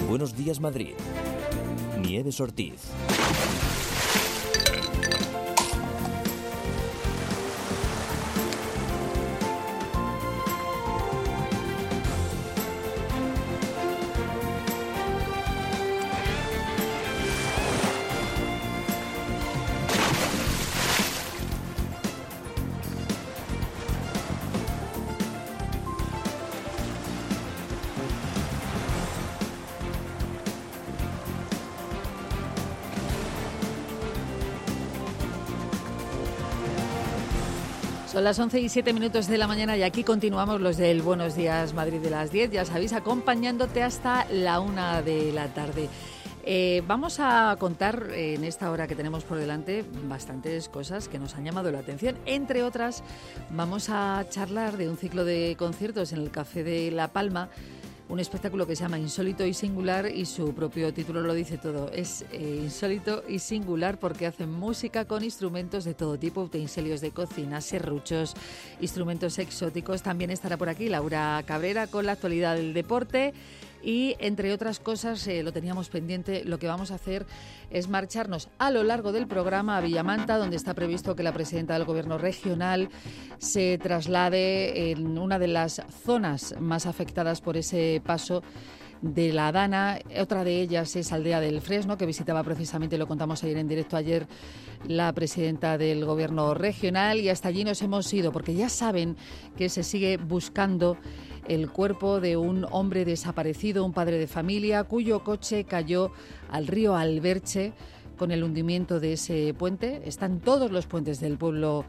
Buenos Días Madrid. Nieves Ortiz. Son las 11:07 de la mañana y aquí continuamos los del Buenos Días Madrid de las 10, ya sabéis, acompañándote hasta la 1 de la tarde. Vamos a contar en esta hora que tenemos por delante bastantes cosas que nos han llamado la atención. Entre otras, vamos a charlar de un ciclo de conciertos en el Café de La Palma, un espectáculo que se llama Insólito y Singular y su propio título lo dice todo. Es insólito y singular porque hacen música con instrumentos de todo tipo, utensilios de cocina, serruchos, instrumentos exóticos. También estará por aquí Laura Cabrera con la actualidad del deporte. Y, entre otras cosas, lo teníamos pendiente, lo que vamos a hacer es marcharnos a lo largo del programa a Villamanta, donde está previsto que la presidenta del Gobierno regional se traslade en una de las zonas más afectadas por ese paso de la Dana. Otra de ellas es Aldea del Fresno, que visitaba precisamente, lo contamos ayer en directo ayer, la presidenta del Gobierno regional, y hasta allí nos hemos ido, porque ya saben que se sigue buscando el cuerpo de un hombre desaparecido, un padre de familia, cuyo coche cayó al río Alberche con el hundimiento de ese puente. Están todos los puentes del pueblo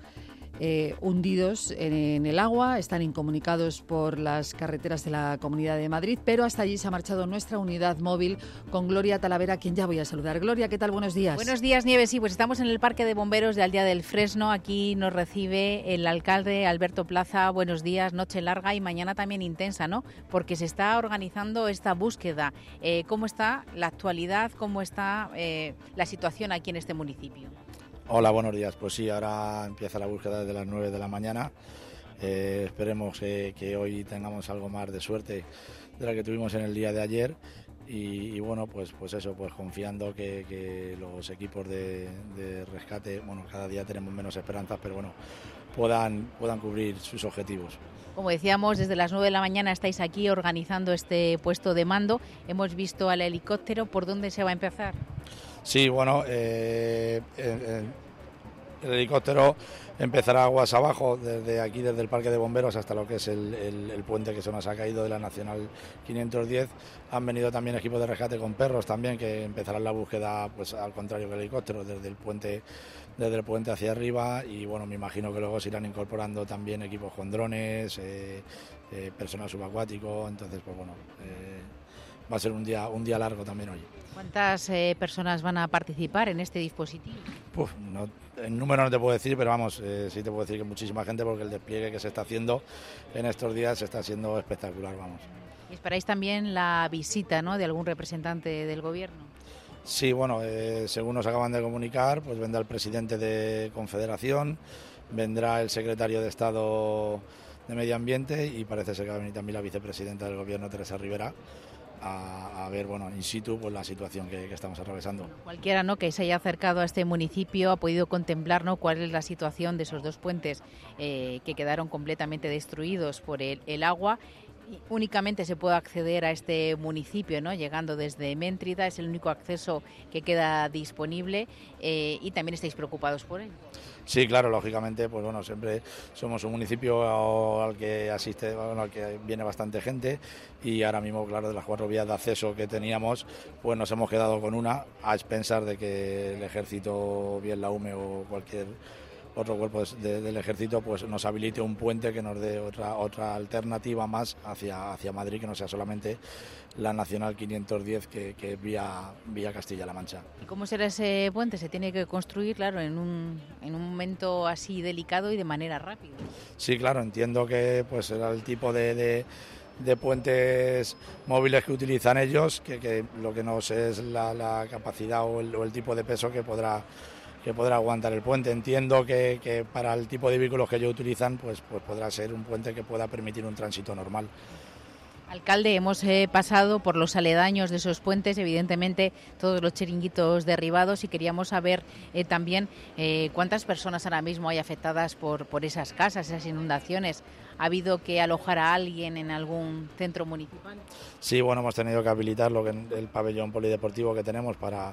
hundidos en el agua, están incomunicados por las carreteras de la Comunidad de Madrid, pero hasta allí se ha marchado nuestra unidad móvil con Gloria Talavera, a quien ya voy a saludar. Gloria, ¿qué tal? Buenos días. Buenos días, Nieves. Sí, pues estamos en el Parque de Bomberos de Aldea del Fresno. Aquí nos recibe el alcalde Alberto Plaza. Buenos días, noche larga y mañana también intensa, ¿no? Porque se está organizando esta búsqueda. ¿Cómo está la actualidad? ¿Cómo está la situación aquí en este municipio? Hola, buenos días. Pues sí, ahora empieza la búsqueda desde las 9 de la mañana. Esperemos que hoy tengamos algo más de suerte de la que tuvimos en el día de ayer. Y bueno, pues eso, pues confiando que los equipos de rescate, bueno, cada día tenemos menos esperanzas, pero bueno, puedan cubrir sus objetivos. Como decíamos, desde las 9 de la mañana estáis aquí organizando este puesto de mando. Hemos visto al helicóptero. ¿Por dónde se va a empezar? Sí, bueno, el helicóptero empezará aguas abajo, desde aquí, desde el Parque de Bomberos hasta lo que es el puente que se nos ha caído de la Nacional 510. Han venido también equipos de rescate con perros también, que empezarán la búsqueda, pues al contrario que el helicóptero, desde el puente hacia arriba. Y bueno, me imagino que luego se irán incorporando también equipos con drones, personal subacuático. Entonces, pues bueno, va a ser un día largo también hoy. ¿Cuántas personas van a participar en este dispositivo? Pues no, el número no te puedo decir, pero vamos, sí te puedo decir que muchísima gente, porque el despliegue que se está haciendo en estos días está siendo espectacular, vamos. Y esperáis también la visita, ¿no?, de algún representante del Gobierno. Sí, bueno, según nos acaban de comunicar, pues vendrá el presidente de Confederación, vendrá el secretario de Estado de Medio Ambiente y parece ser que va a venir también la vicepresidenta del Gobierno, Teresa Rivera, a ver, bueno, in situ, pues la situación que estamos atravesando. Cualquiera, ¿no?, que se haya acercado a este municipio ha podido contemplar, ¿no?, cuál es la situación de esos dos puentes que quedaron completamente destruidos por el agua. Únicamente se puede acceder a este municipio, ¿no?, llegando desde Méntrida, es el único acceso que queda disponible, y también estáis preocupados por él. Sí, claro, lógicamente, pues bueno, siempre somos un municipio al que asiste, bueno, al que viene bastante gente, y ahora mismo, claro, de las 4 vías de acceso que teníamos, pues nos hemos quedado con una, a expensas de que el Ejército, bien la UME o cualquier otro cuerpo del Ejército, pues nos habilite un puente que nos dé otra alternativa más hacia Madrid, que no sea solamente la Nacional 510 que es vía Castilla-La Mancha. ¿Y cómo será ese puente? Se tiene que construir, claro, en un momento así delicado y de manera rápida. Sí, claro, entiendo que pues será el tipo de puentes móviles que utilizan ellos, que lo que no sé es la capacidad o el tipo de peso que podrá aguantar el puente. Entiendo que para el tipo de vehículos que ellos utilizan, pues podrá ser un puente que pueda permitir un tránsito normal. Alcalde, hemos pasado por los aledaños de esos puentes, evidentemente todos los chiringuitos derribados, y queríamos saber también cuántas personas ahora mismo hay afectadas por esas casas, esas inundaciones. ¿Ha habido que alojar a alguien en algún centro municipal? Sí, bueno, hemos tenido que habilitar el pabellón polideportivo que tenemos para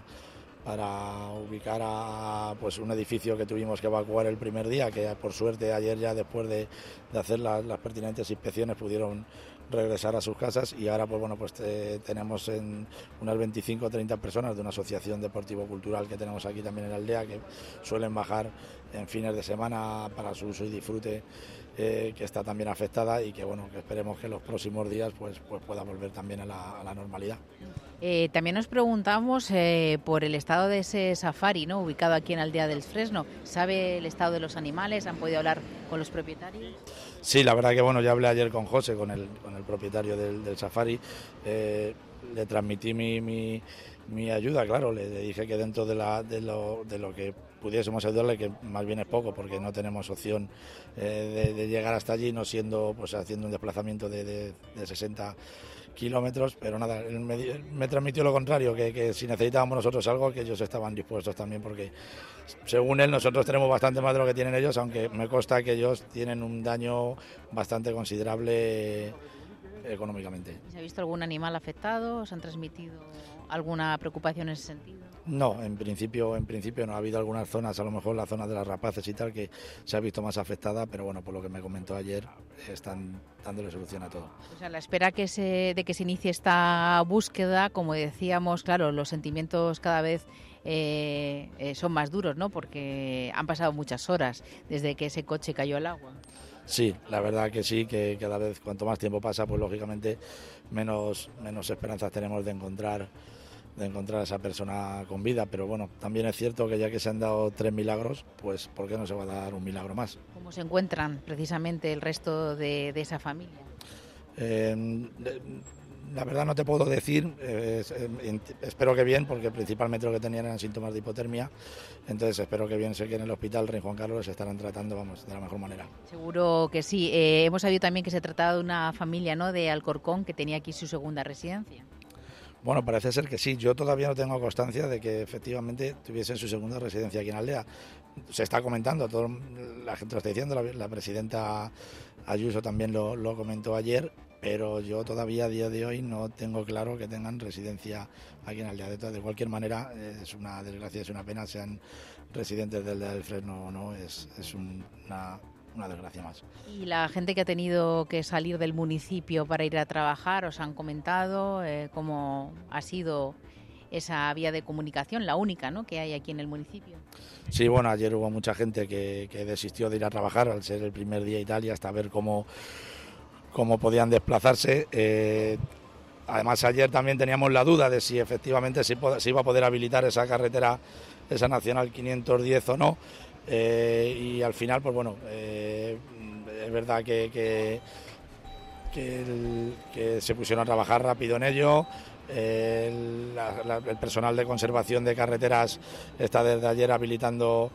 ubicar a un edificio que tuvimos que evacuar el primer día, que por suerte ayer ya después de hacer las pertinentes inspecciones pudieron regresar a sus casas, y ahora tenemos unas 25 o 30 personas de una asociación deportivo-cultural que tenemos aquí también en la aldea, que suelen bajar en fines de semana para su uso y disfrute, que está también afectada, y que esperemos que los próximos días pues pueda volver también a la normalidad. También nos preguntamos por el estado de ese safari, ¿no?, ubicado aquí en Aldea del Fresno. ¿Sabe el estado de los animales? ¿Han podido hablar con los propietarios? Sí, la verdad que ya hablé ayer con José, con el propietario del safari. Le transmití mi ayuda, claro, le dije que dentro de lo que pudiésemos ayudarle, que más bien es poco, porque no tenemos opción de llegar hasta allí, no siendo haciendo un desplazamiento de 60 kilómetros, pero nada, él me transmitió lo contrario, que si necesitábamos nosotros algo, que ellos estaban dispuestos también, porque según él nosotros tenemos bastante más de lo que tienen ellos, aunque me consta que ellos tienen un daño bastante considerable económicamente. ¿Se ha visto algún animal afectado? ¿Os han transmitido alguna preocupación en ese sentido? No, en principio no. Ha habido algunas zonas, a lo mejor la zona de las rapaces y tal, que se ha visto más afectada, pero por lo que me comentó ayer, están dándole solución a todo. Pues a la espera de que se inicie esta búsqueda, como decíamos, claro, los sentimientos cada vez son más duros, ¿no?, porque han pasado muchas horas desde que ese coche cayó al agua. Sí, la verdad que sí, que cada vez cuanto más tiempo pasa, pues lógicamente menos esperanzas tenemos de encontrar a esa persona con vida, pero también es cierto que ya que se han dado 3 milagros, pues ¿por qué no se va a dar un milagro más? ¿Cómo se encuentran precisamente el resto de esa familia? La verdad no te puedo decir, espero que bien, porque principalmente lo que tenían eran síntomas de hipotermia, entonces espero que bien. Sé que en el hospital Rey Juan Carlos se estarán tratando de la mejor manera. Seguro que sí. Hemos sabido también que se trataba de una familia, ¿no?, de Alcorcón, que tenía aquí su segunda residencia. Bueno, parece ser que sí. Yo todavía no tengo constancia de que efectivamente tuviesen su segunda residencia aquí en Aldea. Se está comentando, la gente lo está diciendo, la presidenta Ayuso también lo comentó ayer, pero yo todavía a día de hoy no tengo claro que tengan residencia aquí en Aldea. De cualquier manera, es una desgracia, es una pena, sean residentes del Aldea del Fresno o no, es una desgracia más. ¿Y la gente que ha tenido que salir del municipio para ir a trabajar, os han comentado cómo ha sido esa vía de comunicación, la única, ¿no?, que hay aquí en el municipio? Sí, ayer hubo mucha gente que desistió de ir a trabajar al ser el primer día y tal, y hasta ver cómo podían desplazarse. Además, ayer también teníamos la duda de si efectivamente se iba a poder habilitar esa carretera, esa Nacional 510 o no. Y al final, es verdad que se pusieron a trabajar rápido en ello. El personal de conservación de carreteras está desde ayer habilitando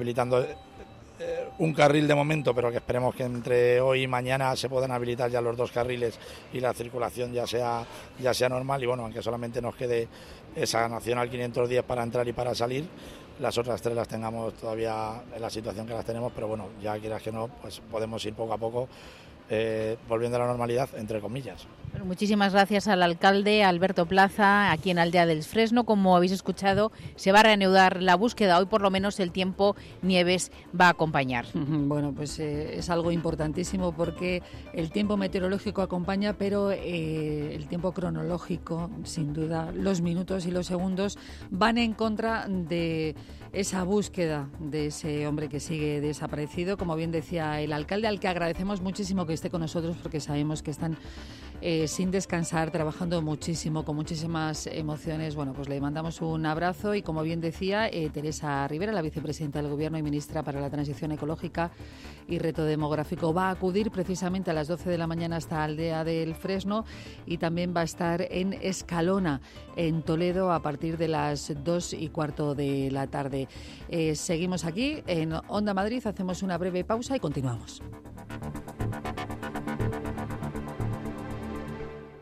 un carril de momento, pero que esperemos que entre hoy y mañana se puedan habilitar ya los 2 carriles y la circulación ya sea normal. Y aunque solamente nos quede esa Nacional 510 para entrar y para salir, las otras 3 las tengamos todavía en la situación que las tenemos, pero ya quieras que no, pues podemos ir poco a poco volviendo a la normalidad, entre comillas. Bueno, muchísimas gracias al alcalde Alberto Plaza, aquí en Aldea del Fresno. Como habéis escuchado, se va a reanudar la búsqueda. Hoy por lo menos el tiempo Nieves va a acompañar. Bueno, pues es algo importantísimo, porque el tiempo meteorológico acompaña, pero el tiempo cronológico, sin duda, los minutos y los segundos van en contra de esa búsqueda de ese hombre que sigue desaparecido. Como bien decía el alcalde, al que agradecemos muchísimo que esté con nosotros, porque sabemos que están sin descansar, trabajando muchísimo, con muchísimas emociones. Pues le mandamos un abrazo, y como bien decía Teresa Rivera, la vicepresidenta del Gobierno y ministra para la Transición Ecológica y Reto Demográfico, va a acudir precisamente a las 12 de la mañana hasta Aldea del Fresno, y también va a estar en Escalona, en Toledo, a partir de las 2:15 de la tarde. Seguimos aquí en Onda Madrid, hacemos una breve pausa y continuamos.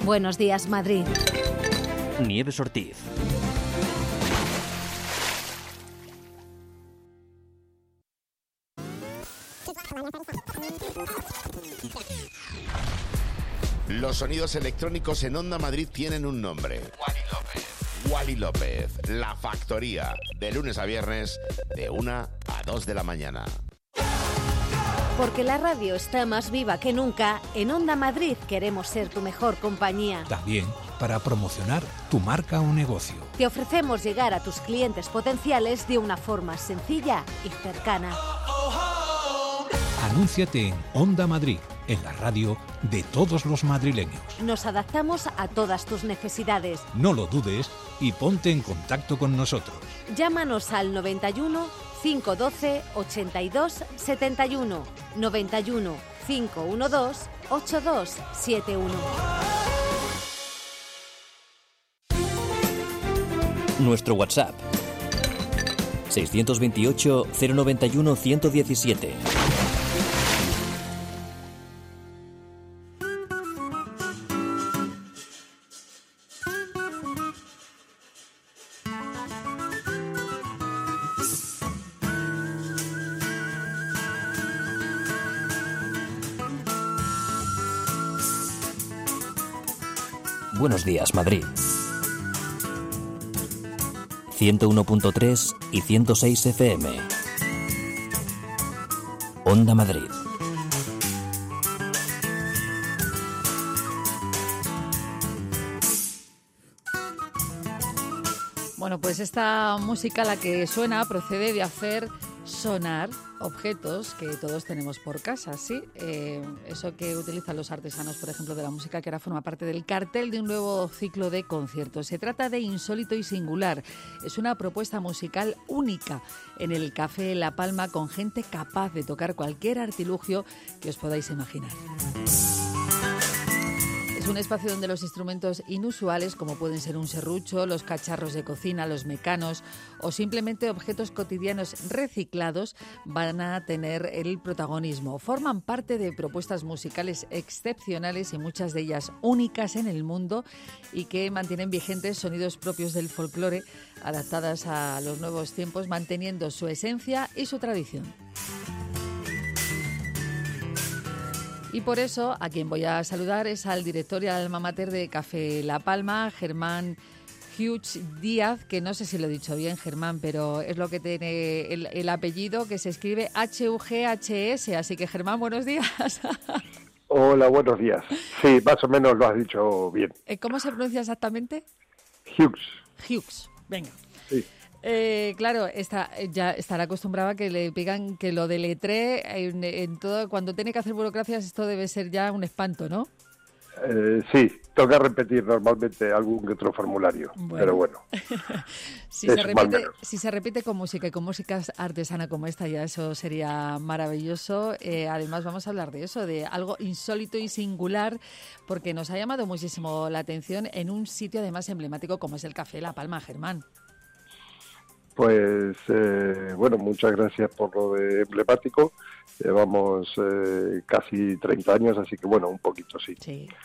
Buenos días, Madrid. Nieves Ortiz. Los sonidos electrónicos en Onda Madrid tienen un nombre. Wally López, La Factoría, de lunes a viernes, de 1 a 2 de la mañana. Porque la radio está más viva que nunca, en Onda Madrid queremos ser tu mejor compañía. También para promocionar tu marca o negocio. Te ofrecemos llegar a tus clientes potenciales de una forma sencilla y cercana. Anúnciate en Onda Madrid, en la radio de todos los madrileños. Nos adaptamos a todas tus necesidades. No lo dudes y ponte en contacto con nosotros. Llámanos al 91 512 82 71, 91 512 8271. Nuestro WhatsApp 628 091 117. Buenos días, Madrid. 101.3 y 106 FM. Onda Madrid. Bueno, pues esta música, la que suena, procede de hacer sonar objetos que todos tenemos por casa, ¿sí? Eso que utilizan los artesanos, por ejemplo, de la música, que ahora forma parte del cartel de un nuevo ciclo de conciertos. Se trata de Insólito y Singular. Es una propuesta musical única en el Café La Palma, con gente capaz de tocar cualquier artilugio que os podáis imaginar. Es un espacio donde los instrumentos inusuales, como pueden ser un serrucho, los cacharros de cocina, los mecanos o simplemente objetos cotidianos reciclados, van a tener el protagonismo. Forman parte de propuestas musicales excepcionales y muchas de ellas únicas en el mundo, y que mantienen vigentes sonidos propios del folclore, adaptadas a los nuevos tiempos, manteniendo su esencia y su tradición. Y por eso, a quien voy a saludar es al director y al alma mater de Café La Palma, Germán Hughes Díaz, que no sé si lo he dicho bien, Germán, pero es lo que tiene el apellido, que se escribe Hughs. Así que, Germán, buenos días. Hola, buenos días. Sí, más o menos lo has dicho bien. ¿Cómo se pronuncia exactamente? Hughes. Venga. Sí. Claro, ya estará acostumbrado a que le pidan que lo deletree en todo. Cuando tiene que hacer burocracias, esto debe ser ya un espanto, ¿no? Sí, toca repetir normalmente algún que otro formulario, pero bueno. Si se repite con música, y con música artesana como esta, ya eso sería maravilloso. Además, vamos a hablar de eso, de algo insólito y singular, porque nos ha llamado muchísimo la atención en un sitio además emblemático como es el Café La Palma, Germán. Pues, bueno, muchas gracias por lo de emblemático. Llevamos casi 30 años, así que, bueno, un poquito sí.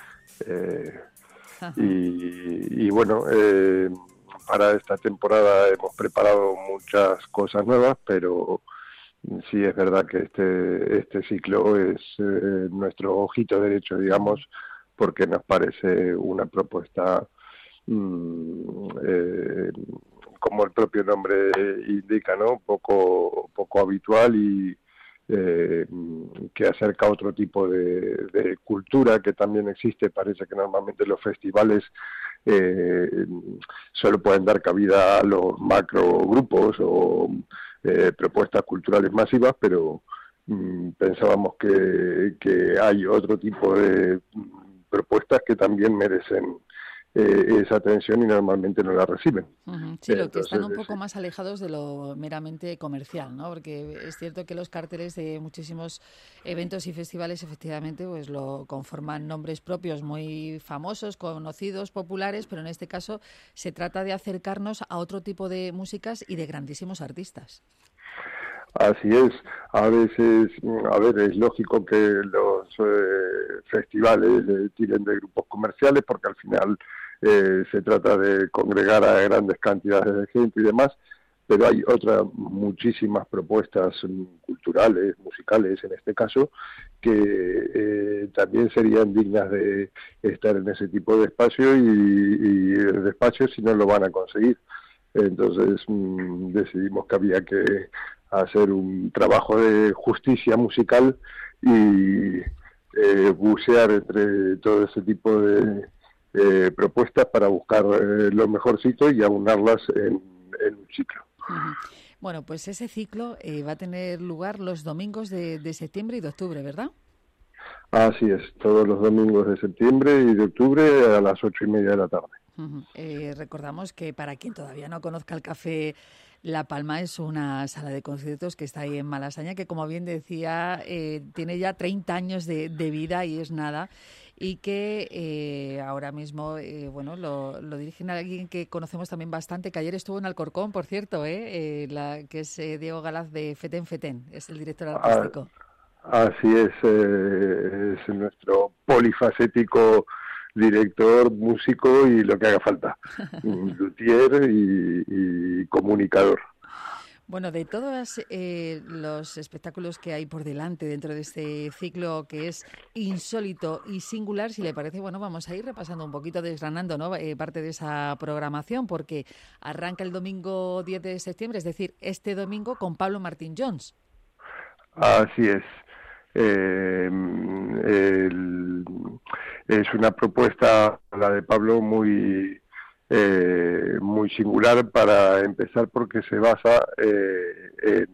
Y bueno, para esta temporada hemos preparado muchas cosas nuevas, pero sí es verdad que este ciclo es nuestro ojito derecho, digamos, porque nos parece una propuesta como el propio nombre indica, ¿no? Poco habitual y que acerca a otro tipo de cultura que también existe. Parece que normalmente los festivales solo pueden dar cabida a los macrogrupos o propuestas culturales masivas, pero pensábamos que hay otro tipo de propuestas que también merecen esa atención y normalmente no la reciben. Uh-huh. Sí, lo que están un poco más alejados de lo meramente comercial, ¿no? Porque es cierto que los carteles de muchísimos eventos y festivales efectivamente pues lo conforman nombres propios muy famosos, conocidos, populares, pero en este caso se trata de acercarnos a otro tipo de músicas y de grandísimos artistas. Así es. A veces, a ver, es lógico que los festivales tiren de grupos comerciales porque al final se trata de congregar a grandes cantidades de gente y demás, pero hay otras muchísimas propuestas culturales, musicales en este caso, que también serían dignas de estar en ese tipo de espacio y de espacios si no lo van a conseguir. Entonces decidimos que había que hacer un trabajo de justicia musical y bucear entre todo ese tipo de propuestas para buscar lo mejorcito y aunarlas en un ciclo. Bueno, pues ese ciclo va a tener lugar los domingos de septiembre y de octubre, ¿verdad? Así es, todos los domingos de septiembre y de octubre a las 8:30 de la tarde. Recordamos que para quien todavía no conozca el Café La Palma, es una sala de conciertos que está ahí en Malasaña, que como bien decía, tiene ya 30 años de vida y es nada, y que ahora mismo lo dirigen a alguien que conocemos también bastante, que ayer estuvo en Alcorcón, por cierto, que es Diego Galaz de Fetén Fetén, es el director artístico. Así es nuestro polifacético director, músico y lo que haga falta, luthier y comunicador. Bueno, de todos los espectáculos que hay por delante dentro de este ciclo que es insólito y singular, si le parece, bueno, vamos a ir repasando un poquito, desgranando, ¿no? Parte de esa programación, porque arranca el domingo 10 de septiembre, es decir, este domingo con Pablo Martín Jones. Así es. Es una propuesta, la de Pablo, muy singular para empezar, porque se basa en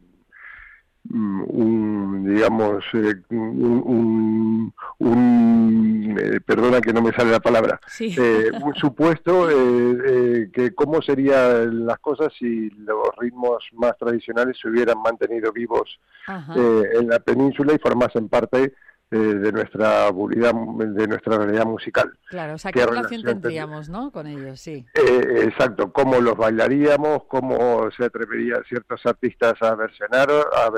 perdona que no me sale la palabra, sí. Un supuesto que cómo serían las cosas si los ritmos más tradicionales se hubieran mantenido vivos en la península y formasen parte de nuestra realidad musical. Claro, o sea, ¿qué relación tendríamos, ¿no?, con ellos? Sí. Exacto, cómo los bailaríamos, cómo se atreverían ciertos artistas a versionar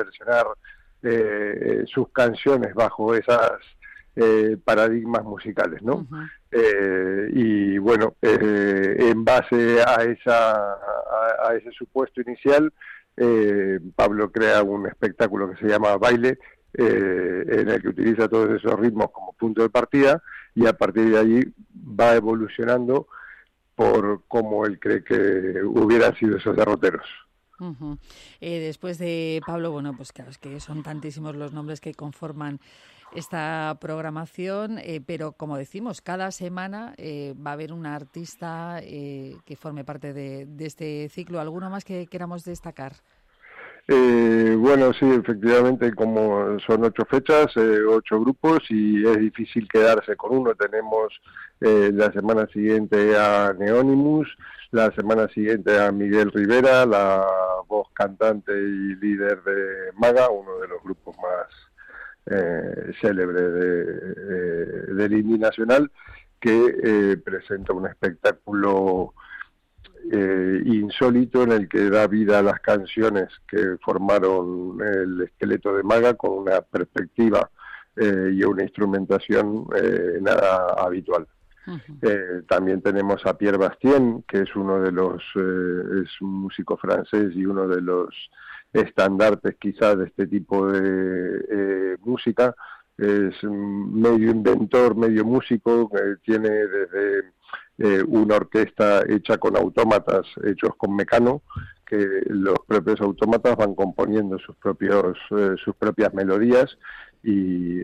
sus canciones bajo esas paradigmas musicales, ¿no? Y bueno, en base a ese supuesto inicial, Pablo crea un espectáculo que se llama Baile, en el que utiliza todos esos ritmos como punto de partida, y a partir de allí va evolucionando por cómo él cree que hubieran sido esos derroteros. Después de Pablo, bueno, pues claro, es que son tantísimos los nombres que conforman esta programación, pero como decimos, cada semana va a haber un artista que forme parte de este ciclo. ¿Alguno más que queramos destacar? Bueno, sí, efectivamente, como son 8 fechas, 8 grupos, y es difícil quedarse con uno. Tenemos la semana siguiente a Neonimus, la semana siguiente a Miguel Rivera, la voz cantante y líder de Maga, uno de los grupos más célebres del indie nacional, que presenta un espectáculo insólito en el que da vida a las canciones que formaron el esqueleto de Maga, con una perspectiva y una instrumentación nada habitual. También tenemos a Pierre Bastien, que es uno de los es un músico francés y uno de los estandartes quizás de este tipo de música. Es medio inventor, medio músico, tiene desde una orquesta hecha con autómatas, hechos con Mecano, que los propios autómatas van componiendo sus propias melodías, y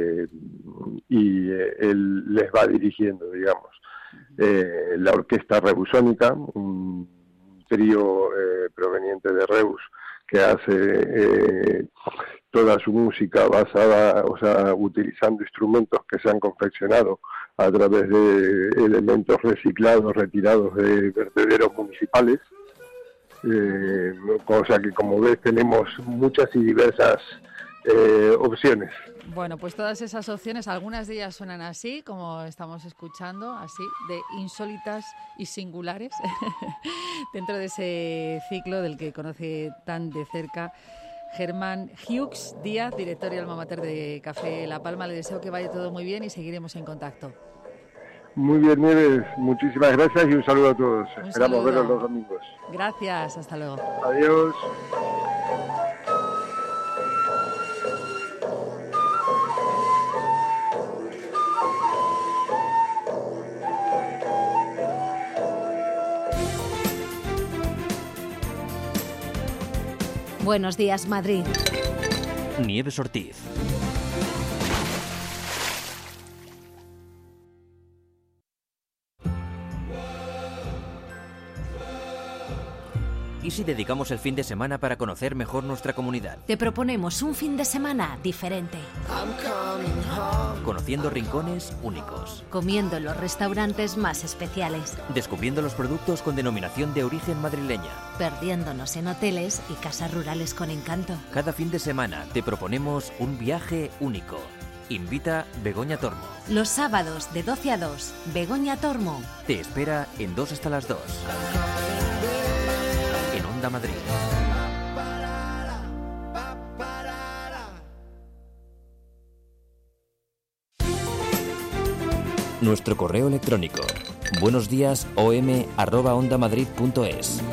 él les va dirigiendo, digamos. La orquesta Rebusónica, un trío proveniente de Reus, que hace toda su música basada, o sea, utilizando instrumentos que se han confeccionado a través de elementos reciclados, retirados de vertederos municipales. O sea que, como ves, tenemos muchas y diversas opciones. Bueno, pues todas esas opciones, algunas de ellas suenan así, como estamos escuchando, así, de insólitas y singulares, dentro de ese ciclo del que conoce tan de cerca Germán Hughes Díaz, director y alma mater de Café La Palma. Le deseo que vaya todo muy bien y seguiremos en contacto. Muy bien, Nieves, muchísimas gracias y un saludo a todos. Esperamos verlos los domingos. Gracias, hasta luego. Adiós. Buenos días, Madrid. Nieves Ortiz. ¿Y si dedicamos el fin de semana para conocer mejor nuestra comunidad? Te proponemos un fin de semana diferente. Conociendo rincones únicos. Comiendo en los restaurantes más especiales. Descubriendo los productos con denominación de origen madrileña. Perdiéndonos en hoteles y casas rurales con encanto. Cada fin de semana te proponemos un viaje único. Invita Begoña Tormo. Los sábados de 12 a 2, Begoña Tormo. Te espera en 2 hasta las 2. En Onda Madrid. Nuestro correo electrónico buenosdiasom@ondamadrid.es.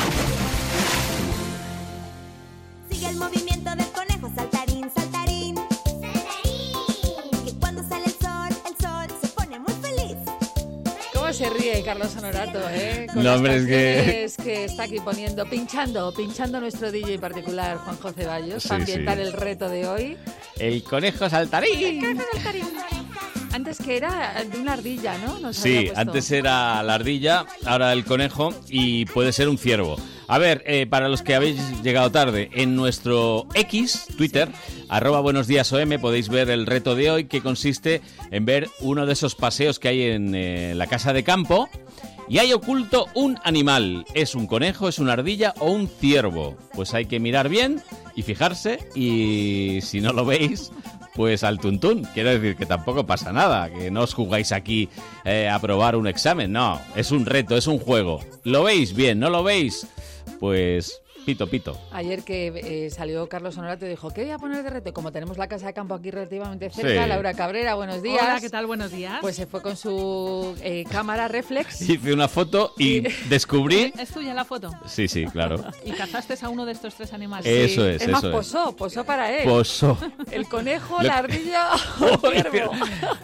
Sigue el movimiento del conejo saltarín, saltarín, saltarín. Que cuando sale el sol se pone muy feliz. ¿Cómo se ríe Carlos Honorato, con No, las hombre, es canciones que está aquí poniendo, pinchando nuestro DJ particular, Juanjo Ceballos, Sí, para ambientar sí. el reto de hoy? El conejo saltarín. Antes que era de una ardilla, ¿no? Nos Sí, había puesto. antes era la ardilla, ahora el conejo y puede ser un ciervo. A ver, para los que habéis llegado tarde, en nuestro X, Twitter, @buenosdiasom, podéis ver el reto de hoy, que consiste en ver uno de esos paseos que hay en la casa de campo y hay oculto un animal. ¿Es un conejo, es una ardilla o un ciervo? Pues hay que mirar bien y fijarse, y si no lo veis, pues al tuntún. Quiero decir que tampoco pasa nada, que no os jugáis aquí a probar un examen. No, es un reto, es un juego. ¿Lo veis bien? ¿No lo veis? Pues pito, pito. Ayer que salió Carlos Honorato y dijo, ¿qué voy a poner de reto? Como tenemos la casa de campo aquí relativamente cerca, Sí. Laura Cabrera, buenos días. Hola, ¿qué tal? Buenos días. Pues se fue con su cámara reflex. Hice una foto y descubrí... ¿Es tuya la foto? Sí, sí, claro. ¿Y cazaste a uno de estos tres animales? Eso es, Es más, eso es. posó para él. Posó. El conejo, Lo- la ardilla o el ciervo.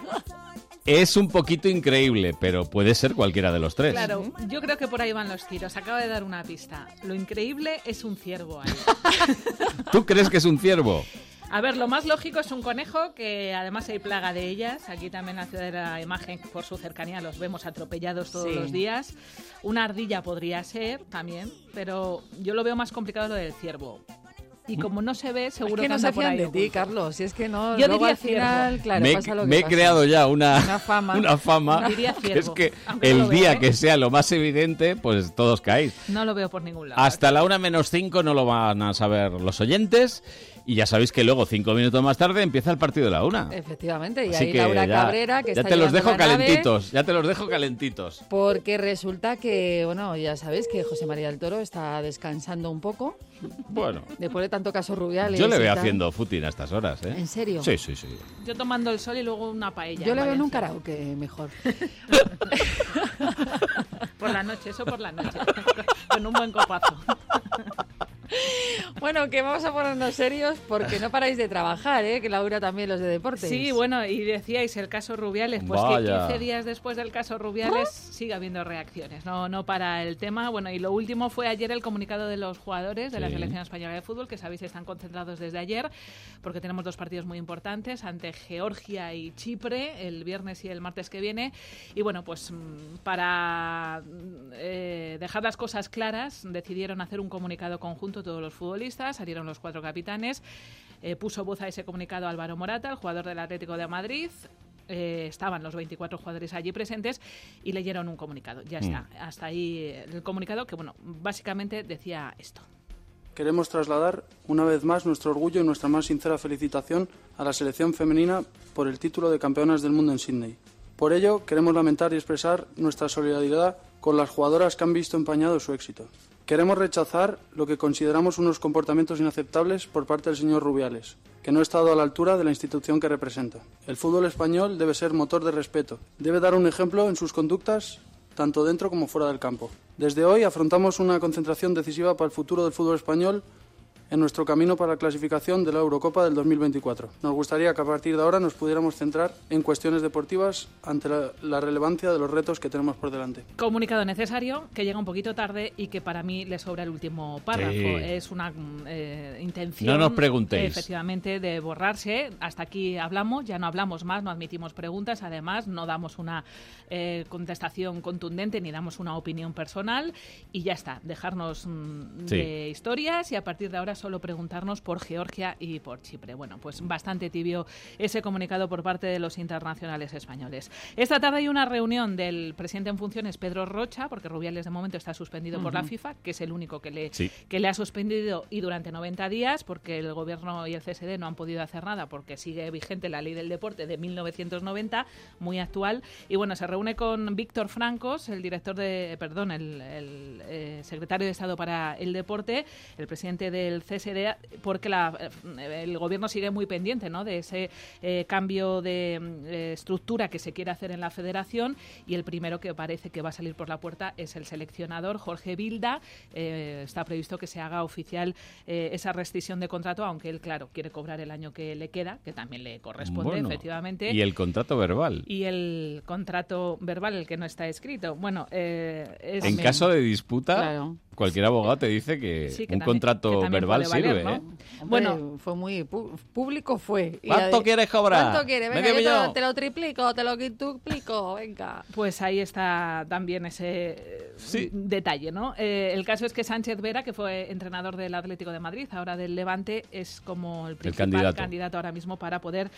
Es un poquito increíble, pero puede ser cualquiera de los tres. Claro, yo creo que por ahí van los tiros. Acaba de dar una pista. Lo increíble es un ciervo ahí. ¿Tú crees que es un ciervo? A ver, lo más lógico es un conejo, que además hay plaga de ellas. Aquí también en la ciudad de la imagen, por su cercanía, los vemos atropellados todos Sí. los días. Una ardilla podría ser también, pero yo lo veo más complicado lo del ciervo. Y como no se ve, seguro Es que no anda se por fían ahí de ti, oculto. Carlos. Si es que no, Yo luego diría al final, ciervo. claro, me pasa lo que me he pasa. creado ya una fama. Diría que ciervo, es que aunque no lo el veo, día ¿eh? que sea lo más evidente, pues todos caéis. No lo veo por ningún lado. Hasta la 1:05 no lo van a saber los oyentes, y ya sabéis que luego, 5 minutos más tarde, empieza el partido de la 1. Efectivamente, y Así ahí que Laura ya- Cabrera, que ya está te los llevando dejo la nave, calentitos, ya te los dejo calentitos. porque resulta que, bueno, ya sabéis que José María del Toro está descansando un poco, Bueno, después de tanto caso Rubiales. yo le y veo tal. haciendo footing a estas horas, ¿eh? ¿En serio? Sí, sí, sí. Yo tomando el sol y luego una paella. Yo le veo en un Valencia. karaoke mejor. Por la noche, eso por la noche. Con un buen copazo. Bueno, que vamos a ponernos serios porque no paráis de trabajar, ¿eh? Que Laura también, los de deportes. Sí, bueno, y decíais el caso Rubiales, pues Vaya. que 15 días después del caso Rubiales sigue habiendo reacciones, no para el tema. Bueno, y lo último fue ayer el comunicado de los jugadores de la Sí. selección española de fútbol, que sabéis están concentrados desde ayer, porque tenemos 2 partidos muy importantes ante Georgia y Chipre, el viernes y el martes que viene. Y bueno, pues para dejar las cosas claras, decidieron hacer un comunicado conjunto todos los futbolistas, salieron los 4 capitanes. Puso voz a ese comunicado Álvaro Morata, el jugador del Atlético de Madrid. Estaban los 24 jugadores allí presentes y leyeron un comunicado. Ya está, hasta ahí el comunicado, que bueno, básicamente decía esto. Queremos trasladar una vez más nuestro orgullo y nuestra más sincera felicitación a la selección femenina por el título de campeonas del mundo en Sydney. Por ello, queremos lamentar y expresar nuestra solidaridad con las jugadoras que han visto empañado su éxito. Queremos rechazar lo que consideramos unos comportamientos inaceptables por parte del señor Rubiales, que no ha estado a la altura de la institución que representa. El fútbol español debe ser motor de respeto, debe dar un ejemplo en sus conductas, tanto dentro como fuera del campo. Desde hoy afrontamos una concentración decisiva para el futuro del fútbol español en nuestro camino para la clasificación de la Eurocopa del 2024. Nos gustaría que a partir de ahora nos pudiéramos centrar en cuestiones deportivas ante la relevancia de los retos que tenemos por delante. Comunicado necesario, que llega un poquito tarde y que para mí le sobra el último párrafo. Sí. Es una intención, No nos preguntéis. efectivamente, de borrarse. Hasta aquí hablamos, ya no hablamos más, no admitimos preguntas, además no damos una contestación contundente ni damos una opinión personal y ya está, dejarnos de historias y a partir de ahora solo preguntarnos por Georgia y por Chipre. Bueno, pues bastante tibio ese comunicado por parte de los internacionales españoles. Esta tarde hay una reunión del presidente en funciones, Pedro Rocha, porque Rubiales de momento está suspendido por la FIFA, que es el único que le ha suspendido y durante 90 días, porque el gobierno y el CSD no han podido hacer nada porque sigue vigente la ley del deporte de 1990, muy actual. Y bueno, se reúne con Víctor Francos, el secretario de Estado para el Deporte, el presidente del CSD, porque el gobierno sigue muy pendiente, ¿no?, de ese cambio de estructura que se quiere hacer en la federación, y el primero que parece que va a salir por la puerta es el seleccionador Jorge Vilda. Está previsto que se haga oficial esa rescisión de contrato, aunque él, claro, quiere cobrar el año que le queda, que también le corresponde, efectivamente. Y el contrato verbal. Y el contrato verbal, el que no está escrito. Bueno, en caso de disputa, claro, cualquier abogado te dice que un contrato verbal sirve, ¿no? Bueno, fue muy público fue. ¿Cuánto quieres cobrar? ¿Cuánto quieres? Venga, te lo triplico, te lo quintuplico, venga. Pues ahí está también ese detalle, ¿no? El caso es que Sánchez Vera, que fue entrenador del Atlético de Madrid, ahora del Levante, es como el principal candidato ahora mismo para poder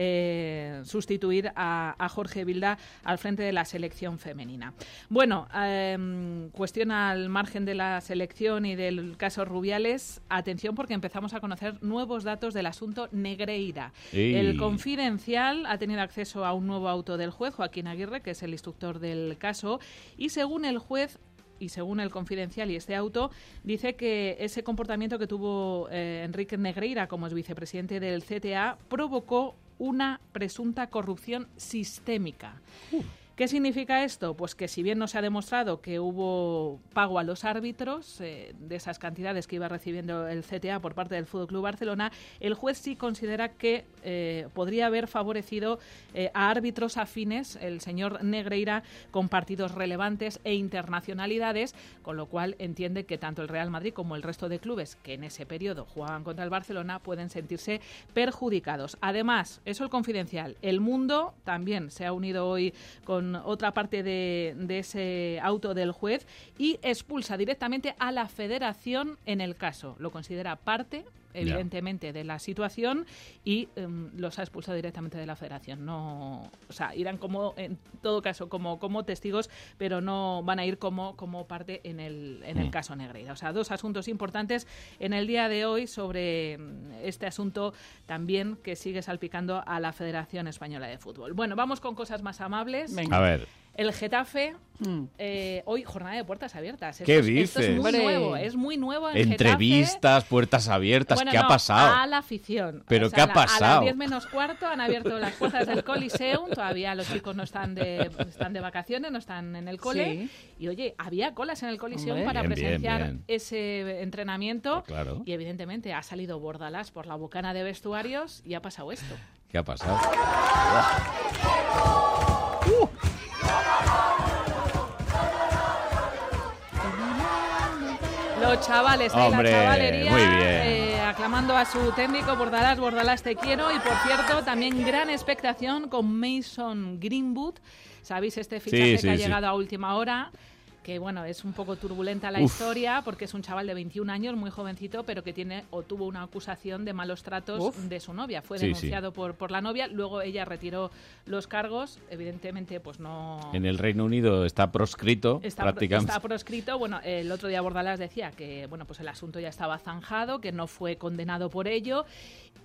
sustituir a Jorge Vilda al frente de la selección femenina. Bueno, cuestión al margen de la selección y del caso Rubiales, atención porque empezamos a conocer nuevos datos del asunto Negreira. El Confidencial ha tenido acceso a un nuevo auto del juez Joaquín Aguirre, que es el instructor del caso, y según el juez y según el Confidencial y este auto, dice que ese comportamiento que tuvo Enrique Negreira como vicepresidente del CTA provocó una presunta corrupción sistémica. ¿Qué significa esto? Pues que si bien no se ha demostrado que hubo pago a los árbitros de esas cantidades que iba recibiendo el CTA por parte del FC Barcelona, el juez sí considera que podría haber favorecido a árbitros afines, el señor Negreira, con partidos relevantes e internacionalidades, con lo cual entiende que tanto el Real Madrid como el resto de clubes que en ese periodo jugaban contra el Barcelona pueden sentirse perjudicados. Además, eso el Confidencial. El Mundo también se ha unido hoy con otra parte de ese auto del juez y expulsa directamente a la federación en el caso. Lo considera parte, evidentemente, de la situación y los ha expulsado directamente de la federación. No, o sea, irán como, en todo caso, como testigos, pero no van a ir como parte en el caso Negreira. O sea, dos asuntos importantes en el día de hoy sobre este asunto también que sigue salpicando a la Federación Española de Fútbol. Bueno, vamos con cosas más amables. Venga. A ver. El Getafe, hoy jornada de puertas abiertas. ¿Qué dices? Esto es muy nuevo en Entrevistas, Getafe. Puertas abiertas, Bueno, ¿qué ha pasado? A la afición. ¿Pero qué ha pasado? A las 10 menos cuarto han abierto las puertas del Coliseum, todavía los chicos no están de vacaciones, no están en el cole. Sí. Y oye, había colas en el Coliseum para presenciar ese entrenamiento. Claro. Y evidentemente ha salido Bordalás por la bocana de vestuarios y ha pasado esto. ¿Qué ha pasado? Los chavales, ¡hombre! La chavalería, muy bien. Aclamando a su técnico, Bordalás te quiero. Y por cierto, también gran expectación con Mason Greenwood. ¿Sabéis este fichaje que ha llegado a última hora? Que bueno, es un poco turbulenta la historia porque es un chaval de 21 años, muy jovencito, pero que tuvo una acusación de malos tratos de su novia. Fue denunciado por la novia, luego ella retiró los cargos, evidentemente pues no... En el Reino Unido está proscrito prácticamente. Está proscrito, bueno, el otro día Bordalás decía que bueno, pues el asunto ya estaba zanjado, que no fue condenado por ello.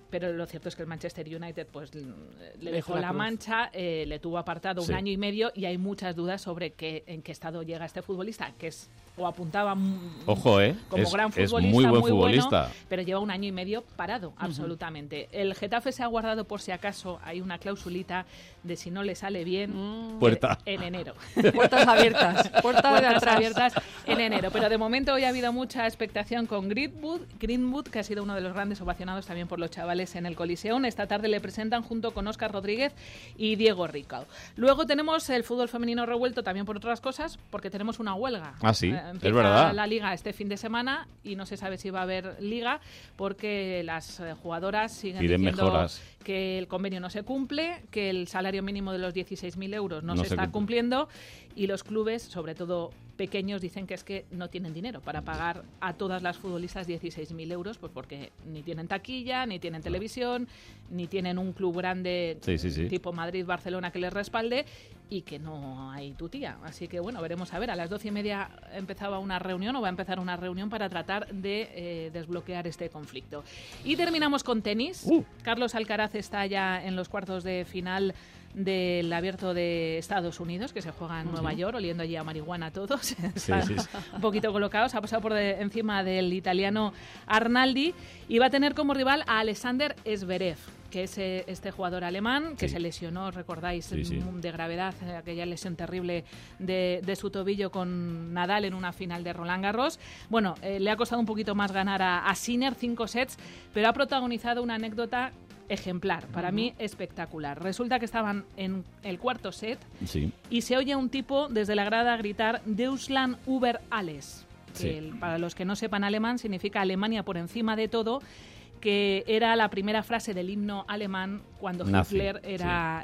pero lo cierto es que el Manchester United pues le dejó la mancha, le tuvo apartado un año y medio, y hay muchas dudas sobre en qué estado llega este futbolista, que es o apuntaba ojo, como gran futbolista, es muy buen futbolista, bueno, pero lleva un año y medio parado, absolutamente. El Getafe se ha guardado por si acaso, hay una clausulita de si no le sale bien puerta en enero. Puertas abiertas, puertas abiertas en enero. Pero de momento hoy ha habido mucha expectación con Greenwood, que ha sido uno de los grandes ovacionados también por los chavales en el Coliseum. Esta tarde le presentan junto con Óscar Rodríguez y Diego Rico. Luego tenemos el fútbol femenino revuelto también por otras cosas, porque tenemos una huelga. Ah, sí, empieza es verdad. la liga este fin de semana y no se sabe si va a haber liga, porque las jugadoras siguen diciendo mejoras, que el convenio no se cumple, que el salario mínimo de los 16.000 euros no se está cumpliendo, y los clubes, sobre todo pequeños, dicen que es que no tienen dinero para pagar a todas las futbolistas 16.000 euros, pues porque ni tienen taquilla, ni tienen televisión, ni tienen un club grande tipo Madrid, Barcelona que les respalde, y que no hay tutía. Así que bueno, veremos a ver. A las 12:30 empezaba una reunión, o va a empezar una reunión para tratar de desbloquear este conflicto. Y terminamos con tenis. Carlos Alcaraz está ya en los cuartos de final del Abierto de Estados Unidos, que se juega en Nueva York, oliendo allí a marihuana todos. Están un poquito colocados. Ha pasado por encima del italiano Arnaldi, y va a tener como rival a Alexander Zverev, que es este jugador alemán que se lesionó, recordáis, de gravedad, aquella lesión terrible de su tobillo con Nadal en una final de Roland Garros. Bueno, le ha costado un poquito más ganar a Sinner, 5 sets, pero ha protagonizado una anécdota ejemplar, para mí espectacular. Resulta que estaban en el cuarto set y se oye un tipo desde la grada gritar Deutschland über alles, que para los que no sepan alemán significa Alemania por encima de todo, que era la primera frase del himno alemán cuando Hitler era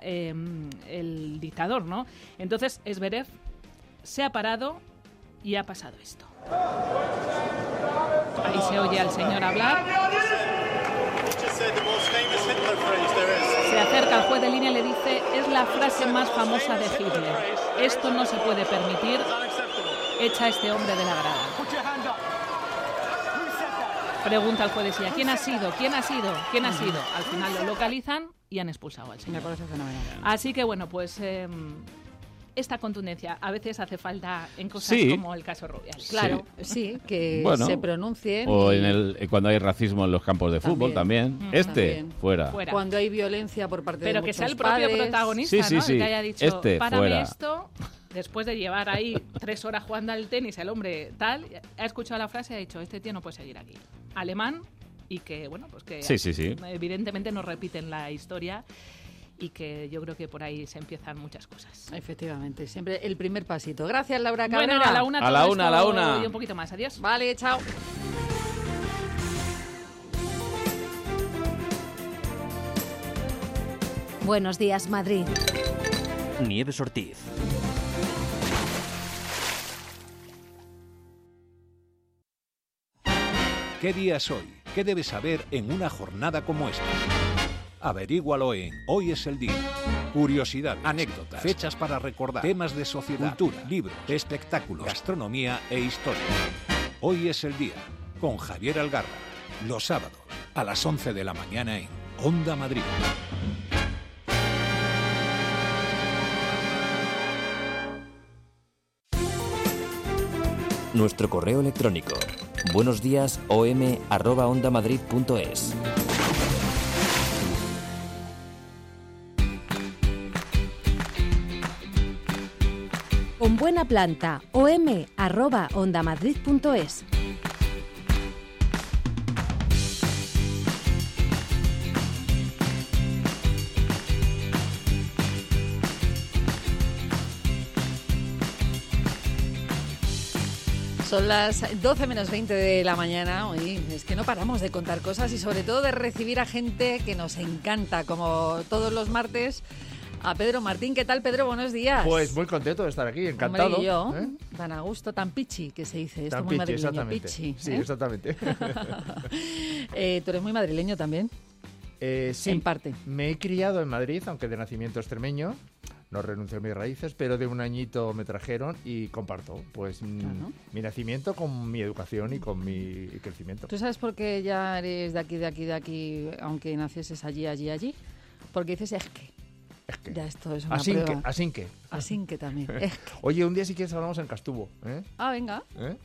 el dictador, ¿no? Entonces Zverev se ha parado y ha pasado esto. Ahí se oye al señor hablar. Se acerca al juez de línea y le dice: es la frase más famosa de Hitler. Esto no se puede permitir. Echa a este hombre de la grada. Pregunta al juez de silla: ¿quién ha sido? ¿Quién ha sido? ¿Quién ha sido? Al final lo localizan y han expulsado al señor. Me parece fenomenal. Así que bueno, pues esta contundencia a veces hace falta en cosas como el caso Rubiales. Claro, que se pronuncien. O cuando hay racismo en los campos de fútbol también. Fuera. Cuando hay violencia por parte de muchos padres. Pero que sea el propio protagonista, ¿no? El que haya dicho, párame fuera. Esto. Después de llevar ahí 3 horas jugando al tenis, el hombre tal, ha escuchado la frase y ha dicho: este tío no puede seguir aquí. Alemán, y que, bueno, pues que evidentemente no repiten la historia, y que yo creo que por ahí se empiezan muchas cosas. Efectivamente, siempre el primer pasito. Gracias, Laura Cabrera. Bueno, a la una y un poquito más. Adiós. Vale, chao. Buenos días, Madrid. Nieves Ortiz. ¿Qué día es hoy? ¿Qué debes saber en una jornada como esta? Averígualo en Hoy es el Día. Curiosidades, anécdotas, fechas para recordar, temas de sociedad, cultura, libros, espectáculos, gastronomía e historia. Hoy es el Día, con Javier Algarra. Los sábados, a las 11 de la mañana en Onda Madrid. Nuestro correo electrónico: buenosdiasom@ondamadrid.es. Con buena planta, om@ondamadrid.es. Son las 12 menos 20 de la mañana. Hoy es que no paramos de contar cosas y sobre todo de recibir a gente que nos encanta, como todos los martes, a Pedro Martín. ¿Qué tal, Pedro? Buenos días. Pues muy contento de estar aquí, encantado. Hombre, y yo, tan a gusto, tan pichi, que se dice esto, tan muy pichi, madrileño. exactamente. Pichi, sí, exactamente. ¿Tú eres muy madrileño también? Sí, en parte. Me he criado en Madrid, aunque de nacimiento extremeño. no renuncio a mis raíces, pero de un añito me trajeron y comparto pues mi nacimiento con mi educación y con mi crecimiento. ¿Tú sabes por qué ya eres de aquí, aunque nacieses allí? Porque dices es que. Ya esto es una prueba. Así que también. Oye, un día si quieres hablamos en Castuvo, ¿eh? Ah, venga.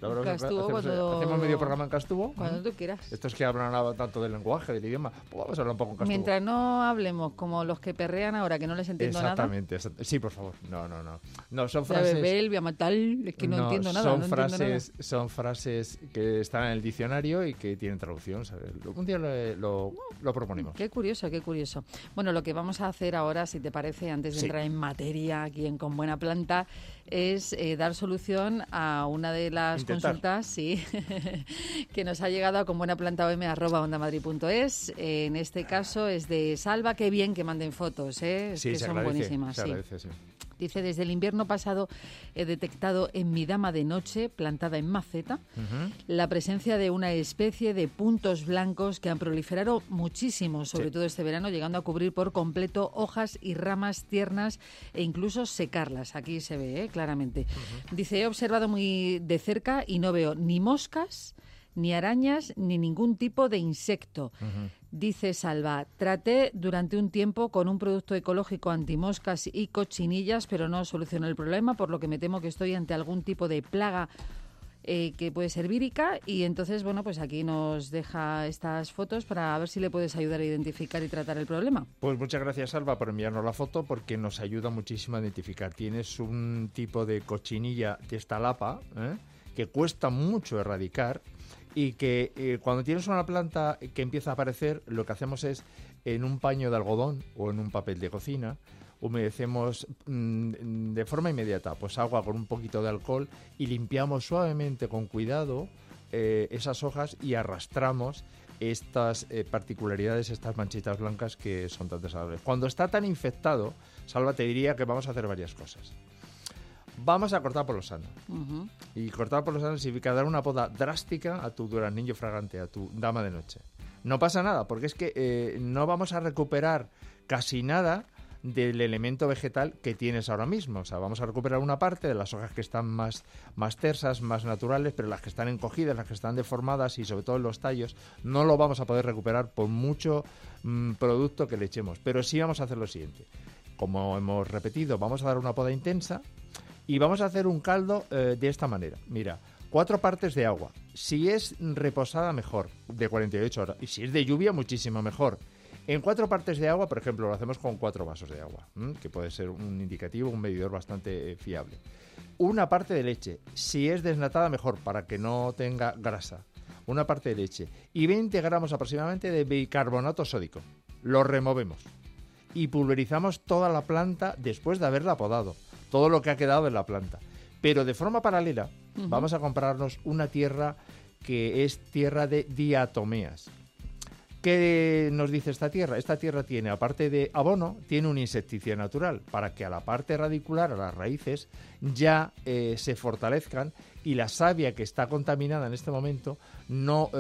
Hacemos medio programa en Castuvo. Cuando tú quieras. Estos que hablan tanto del lenguaje, del idioma, pues vamos a hablar un poco en Castuvo. Mientras no hablemos como los que perrean ahora, que no les entiendo nada. Exactamente. Sí, por favor. No, son frases... Voy a beber, voy a matar, es que no entiendo nada. Son frases que están en el diccionario y que tienen traducción, ¿sabes? Un día lo proponemos. Qué curioso. Bueno, lo que vamos a hacer ahora, si te parece, antes de entrar en materia aquí en Con Buena Planta, es dar solución a una de las consultas que nos ha llegado a conbuenaplanta.om@ondamadrid.es. En este caso es de Salva. Qué bien que manden fotos, que son buenísimas. Se agradece, sí. Dice, desde el invierno pasado he detectado en mi dama de noche, plantada en maceta, la presencia de una especie de puntos blancos que han proliferado muchísimo, sobre todo este verano, llegando a cubrir por completo hojas y ramas tiernas e incluso secarlas. Aquí se ve claramente. Dice, he observado muy de cerca y no veo ni moscas, ni arañas, ni ningún tipo de insecto. Dice Salva, traté durante un tiempo con un producto ecológico antimoscas y cochinillas, pero no solucionó el problema, por lo que me temo que estoy ante algún tipo de plaga que puede ser vírica. Y entonces, bueno, pues aquí nos deja estas fotos para ver si le puedes ayudar a identificar y tratar el problema. Pues muchas gracias, Salva, por enviarnos la foto, porque nos ayuda muchísimo a identificar. Tienes un tipo de cochinilla de esta lapa, que cuesta mucho erradicar, y que cuando tienes una planta que empieza a aparecer, lo que hacemos es, en un paño de algodón o en un papel de cocina, humedecemos de forma inmediata, pues agua con un poquito de alcohol, y limpiamos suavemente, con cuidado, esas hojas, y arrastramos estas particularidades, estas manchitas blancas que son tan desagradables. Cuando está tan infectado, Salva, te diría que vamos a hacer varias cosas. Vamos a cortar por lo sano. Y cortar por lo sano significa dar una poda drástica a tu duranillo fragante, a tu dama de noche. No pasa nada, porque es que no vamos a recuperar casi nada del elemento vegetal que tienes ahora mismo. O sea, vamos a recuperar una parte de las hojas que están más tersas, más naturales, pero las que están encogidas, las que están deformadas, y sobre todo en los tallos, no lo vamos a poder recuperar por mucho producto que le echemos. Pero sí vamos a hacer lo siguiente. Como hemos repetido, vamos a dar una poda intensa. Y vamos a hacer un caldo de esta manera. Mira, 4 partes de agua. Si es reposada, mejor, de 48 horas. Y si es de lluvia, muchísimo mejor. En 4 partes de agua, por ejemplo, lo hacemos con 4 vasos de agua, que puede ser un indicativo, un medidor bastante fiable. 1 parte de leche. Si es desnatada, mejor, para que no tenga grasa. 1 parte de leche. Y 20 gramos aproximadamente de bicarbonato sódico. Lo removemos. Y pulverizamos toda la planta después de haberla podado. Todo lo que ha quedado de la planta. Pero de forma paralela, vamos a comprarnos una tierra que es tierra de diatomeas. ¿Qué nos dice esta tierra? Esta tierra tiene, aparte de abono, tiene un insecticida natural, para que a la parte radicular, a las raíces, ya se fortalezcan, y la savia que está contaminada en este momento no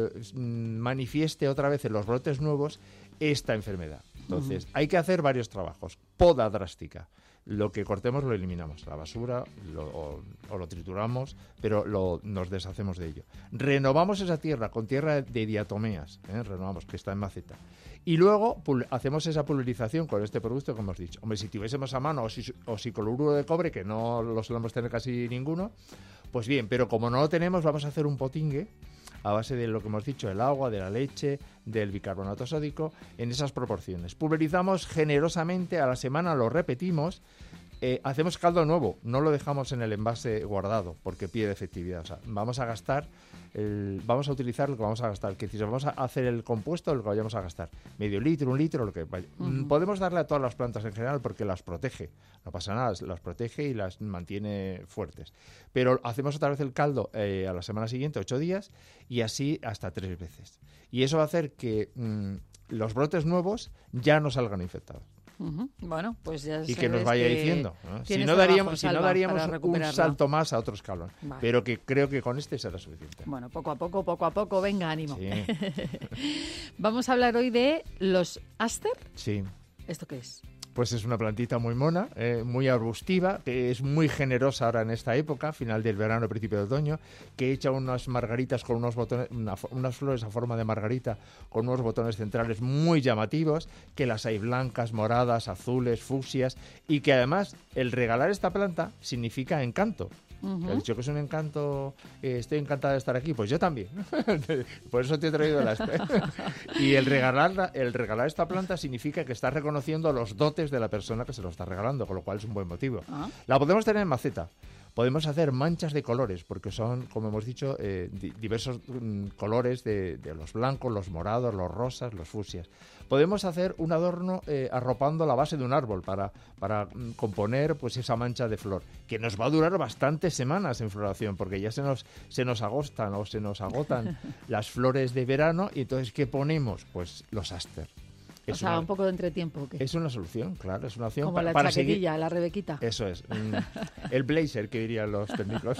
manifieste otra vez en los brotes nuevos esta enfermedad. Entonces, hay que hacer varios trabajos. Poda drástica. Lo que cortemos lo eliminamos, la basura o lo trituramos, pero nos deshacemos de ello. Renovamos esa tierra con tierra de diatomeas, renovamos, que está en maceta. Y luego hacemos esa pulverización con este producto que hemos dicho. Hombre, si tuviésemos a mano oxicloruro de cobre, que no lo solemos tener casi ninguno, pues bien, pero como no lo tenemos, vamos a hacer un potingue a base de lo que hemos dicho, el agua, de la leche, del bicarbonato sódico, en esas proporciones. Pulverizamos generosamente, a la semana lo repetimos, hacemos caldo nuevo, no lo dejamos en el envase guardado porque pierde efectividad. O sea, vamos a utilizar lo que vamos a gastar, que si vamos a hacer el compuesto, lo que vayamos a gastar, medio litro, 1 litro, lo que vaya. Podemos darle a todas las plantas en general porque las protege, no pasa nada, las protege y las mantiene fuertes. Pero hacemos otra vez el caldo a la semana siguiente, 8 días, y así hasta 3 veces. Y eso va a hacer que los brotes nuevos ya no salgan infectados. Bueno, pues ya y que nos vaya diciendo, ¿no? Si no daríamos un salto más a otro escalón, vale. Pero que creo que con este será suficiente. Bueno, poco a poco, venga, ánimo. Sí. Vamos a hablar hoy de los Aster. Sí. ¿Esto qué es? pues es una plantita muy mona, muy arbustiva, que es muy generosa ahora en esta época, final del verano, principio de otoño, que echa unas margaritas con unos botones, unas flores a forma de margarita con unos botones centrales muy llamativos, que las hay blancas, moradas, azules, fucsias, y que además el regalar esta planta significa encanto. He dicho que es un encanto, estoy encantada de estar aquí, pues yo también. Por eso te he traído la Y el regalar esta planta significa que estás reconociendo los dotes de la persona que se lo está regalando, con lo cual es un buen motivo. La podemos tener en maceta. Podemos hacer manchas de colores, porque son, como hemos dicho, diversos colores de los blancos, los morados, los rosas, los fucsias. Podemos hacer un adorno arropando la base de un árbol para componer pues esa mancha de flor, que nos va a durar bastantes semanas en floración, porque ya se nos agotan las flores de verano, y entonces ¿qué ponemos? Pues los áster. Un poco de entretiempo, ¿o qué? Es una solución, claro, es una opción como la para chaquetilla, seguir... la Rebequita. Eso es, el blazer que dirían los técnicos.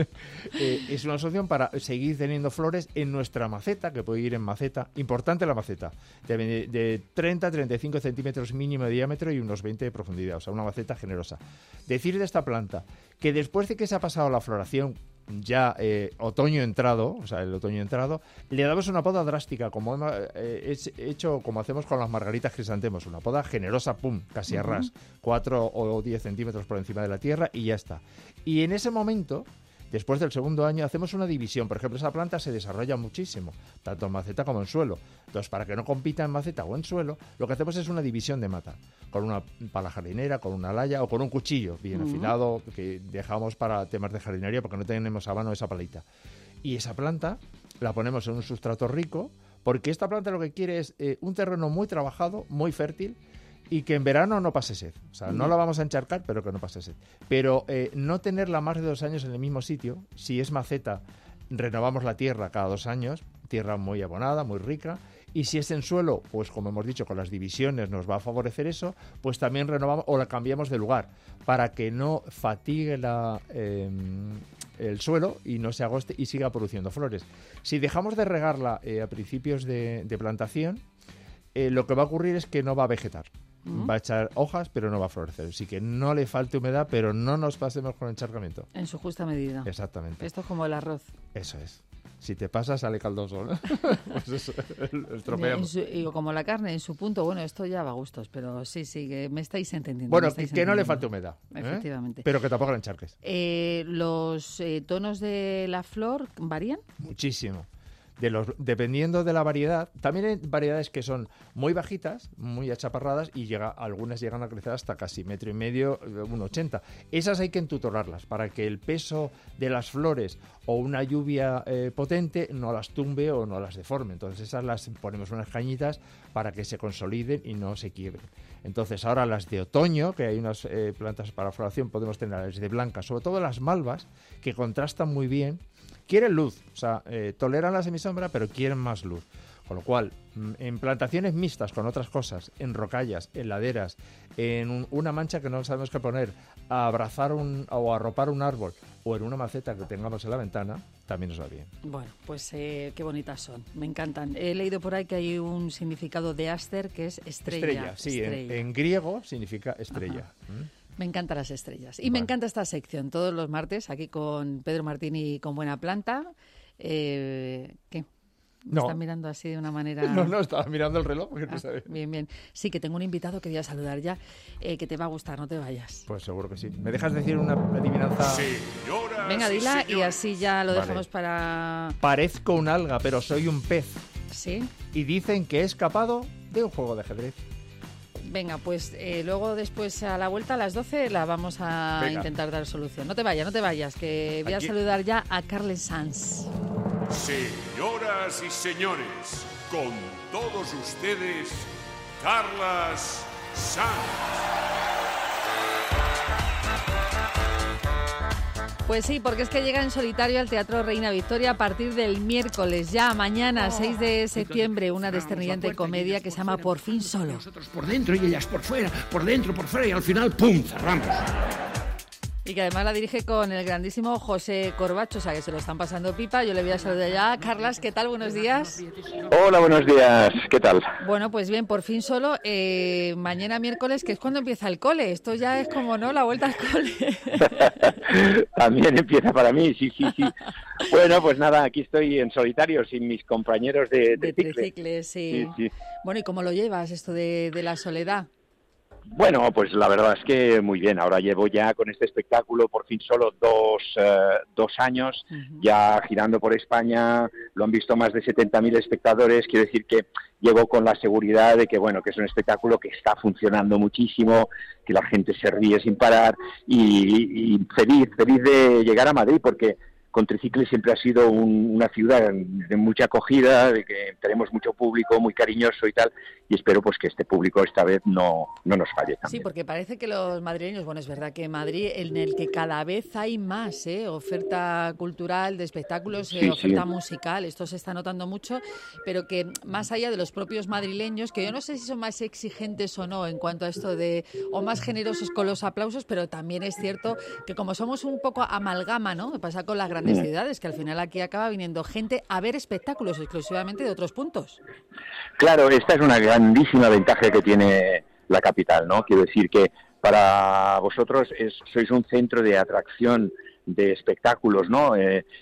Es una solución para seguir teniendo flores en nuestra maceta, que puede ir en maceta, importante la maceta, de 30-35 centímetros mínimo de diámetro y unos 20 de profundidad, o sea, una maceta generosa. Decir de esta planta que después de que se ha pasado la floración, ya otoño entrado, o sea, el otoño entrado, le damos una poda drástica, como hemos hecho, como hacemos con las margaritas crisantemos, una poda generosa, pum, casi a ras, 4 o 10 centímetros por encima de la tierra y ya está. Y en ese momento, después del segundo año, hacemos una división. Por ejemplo, esa planta se desarrolla muchísimo, tanto en maceta como en suelo. Entonces, para que no compita en maceta o en suelo, lo que hacemos es una división de mata, con una pala jardinera, con una laya o con un cuchillo bien afilado, que dejamos para temas de jardinería porque no tenemos a mano esa palita. Y esa planta la ponemos en un sustrato rico, porque esta planta lo que quiere es un terreno muy trabajado, muy fértil, y que en verano no pase sed. O sea, no la vamos a encharcar, pero que no pase sed. Pero no tenerla más de 2 años en el mismo sitio. Si es maceta, renovamos la tierra cada 2 años, tierra muy abonada, muy rica. Y si es en suelo, pues como hemos dicho, con las divisiones nos va a favorecer eso, pues también renovamos o la cambiamos de lugar, para que no fatigue el suelo y no se agoste y siga produciendo flores. Si dejamos de regarla a principios de plantación, lo que va a ocurrir es que no va a vegetar. Va a echar hojas, pero no va a florecer. Así que no le falte humedad, pero no nos pasemos con el encharcamiento. En su justa medida. Exactamente. Esto es como el arroz. Eso es. Si te pasa, sale caldoso, ¿no? Pues eso, estropeamos. Y como la carne, en su punto, bueno, esto ya va a gustos, pero sí, que me estáis entendiendo. Bueno, que no le falte humedad. Efectivamente. Pero que tampoco la encharques. ¿Los tonos de la flor varían? Muchísimo. Dependiendo de la variedad, también hay variedades que son muy bajitas, muy achaparradas, y algunas llegan a crecer hasta casi 1,5 metros, 1,80. Esas hay que entutorarlas para que el peso de las flores o una lluvia potente no las tumbe o no las deforme. Entonces esas las ponemos unas cañitas para que se consoliden y no se quiebren. Entonces ahora las de otoño, que hay unas plantas para floración, podemos tener las de blancas, sobre todo las malvas, que contrastan muy bien. Quieren luz, o sea, toleran la semisombra, pero quieren más luz. Con lo cual, en plantaciones mixtas con otras cosas, en rocallas, en laderas, en una mancha que no sabemos qué poner, a abrazar o arropar un árbol, o en una maceta que tengamos en la ventana, también nos va bien. Bueno, pues qué bonitas son, me encantan. He leído por ahí que hay un significado de áster que es estrella. Estrella, sí, estrella. En griego significa estrella. Me encantan las estrellas. Y me encanta esta sección, todos los martes, aquí con Pedro Martín y con Buena Planta. ¿Qué? ¿Me están mirando así de una manera...? No, estaba mirando el reloj. Porque no sabe. Bien. Sí, que tengo un invitado que voy a saludar ya, que te va a gustar, no te vayas. Pues seguro que sí. ¿Me dejas decir una adivinanza? Señoras, venga, dila y así ya lo dejamos para... Parezco un alga, pero soy un pez. ¿Sí? Y dicen que he escapado de un juego de ajedrez. Venga, pues luego después a la vuelta a las 12 la vamos a intentar dar solución. No te vayas, que voy a saludar ya a Carles Sanz. Señoras y señores, con todos ustedes, Carles Sanz. Pues sí, porque es que llega en solitario al Teatro Reina Victoria a partir del miércoles, ya mañana, 6 de septiembre, una desternillante comedia que se llama Por fin solo. Nosotros por dentro y ellas por fuera, por dentro, por fuera y al final ¡pum! Cerramos. Y que además la dirige con el grandísimo José Corbacho, o sea que se lo están pasando pipa. Yo le voy a saludar ya. Carlas, ¿qué tal? Buenos días. Hola, buenos días. ¿Qué tal? Bueno, pues bien, por fin solo. Mañana miércoles, que es cuando empieza el cole. Esto ya es como, ¿no? La vuelta al cole. También empieza para mí, sí. Bueno, pues nada, aquí estoy en solitario, sin mis compañeros de tricicle. Sí. Bueno, ¿y cómo lo llevas esto de la soledad? Bueno, pues la verdad es que muy bien. Ahora llevo ya con este espectáculo por fin solo dos años, ya girando por España. Lo han visto más de 70.000 espectadores. Quiero decir que llego con la seguridad de que, bueno, que es un espectáculo que está funcionando muchísimo, que la gente se ríe sin parar y feliz de llegar a Madrid, porque con Tricicle siempre ha sido una ciudad de mucha acogida, de que tenemos mucho público, muy cariñoso y tal, y espero pues que este público esta vez no nos falle también. Sí, porque parece que los madrileños, bueno, es verdad que Madrid, en el que cada vez hay más oferta cultural, de espectáculos, oferta musical, esto se está notando mucho, pero que más allá de los propios madrileños, que yo no sé si son más exigentes o no en cuanto a esto o más generosos con los aplausos, pero también es cierto que como somos un poco amalgama, ¿no? Me pasa con las grandes ciudades, que al final aquí acaba viniendo gente a ver espectáculos exclusivamente de otros puntos. Claro, esta es una grandísima ventaja que tiene la capital, ¿no? Quiero decir que para vosotros sois un centro de atracción de espectáculos, ¿no?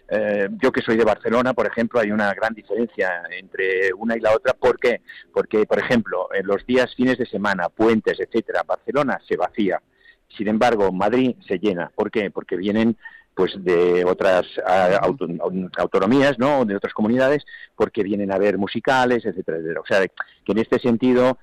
Yo que soy de Barcelona, por ejemplo, hay una gran diferencia entre una y la otra. ¿Por qué? Porque, por ejemplo, en los días fines de semana, puentes, etcétera, Barcelona se vacía. Sin embargo, Madrid se llena. ¿Por qué? Porque vienen pues de otras autonomías, ¿no? De otras comunidades, porque vienen a ver musicales, etcétera, etcétera. O sea, que en este sentido